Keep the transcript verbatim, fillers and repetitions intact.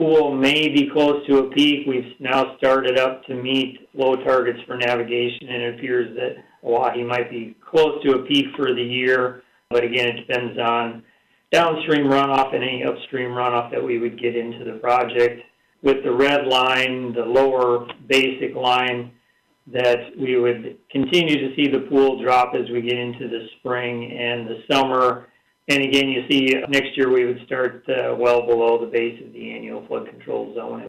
pool may be close to a peak. We've now started up to meet low targets for navigation, and it appears that Oahe might be close to a peak for the year. But again, it depends on downstream runoff and any upstream runoff that we would get into the project. With the red line, the lower basic line, that we would continue to see the pool drop as we get into the spring and the summer. And again, you see next year we would start uh, well below the base of the annual flood control zone.